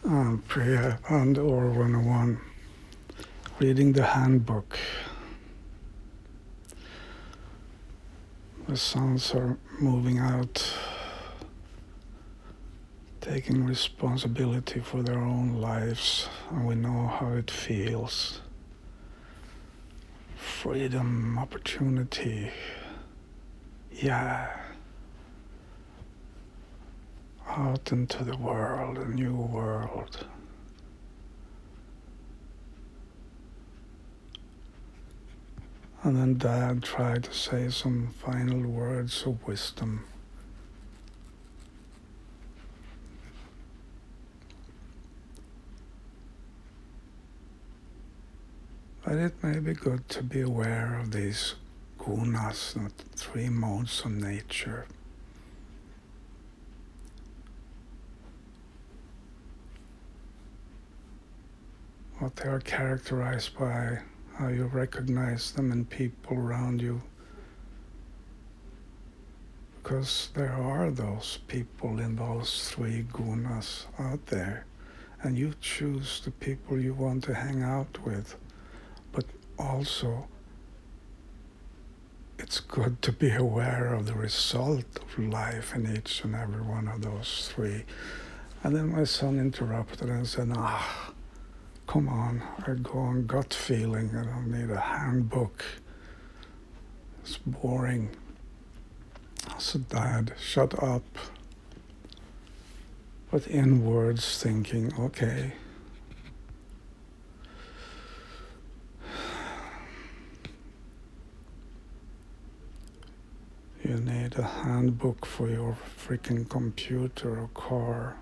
Priya and or 101, reading the handbook. The sons are moving out, taking responsibility for their own lives, and we know how it feels. Freedom, opportunity, yeah. Out into the world, a new world. And then Dad tried to say some final words of wisdom. But it may be good to be aware of these gunas, not three modes of nature. What they are characterized by, how you recognize them in people around you. Because there are those people in those three gunas out there, and you choose the people you want to hang out with. But also, it's good to be aware of the result of life in each and every one of those three. And then my son interrupted and said, come on, I go on gut feeling. I don't need a handbook. It's boring. I said, Dad, shut up. But inwards thinking, okay. You need a handbook for your freaking computer or car.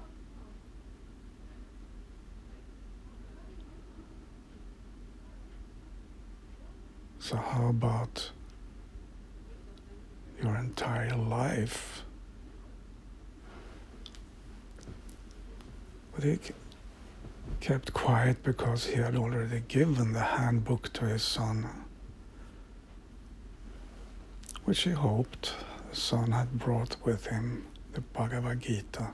So how about your entire life? But he kept quiet because he had already given the handbook to his son, which he hoped the son had brought with him, the Bhagavad Gita,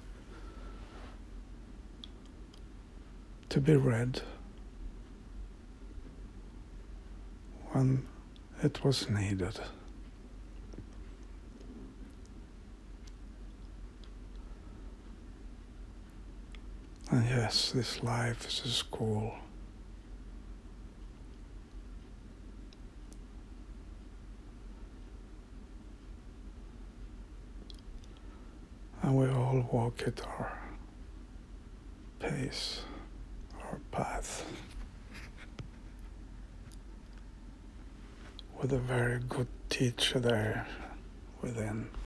to be read when it was needed. And yes, this life is a school. And we all walk at our pace, our path, with a very good teacher there within.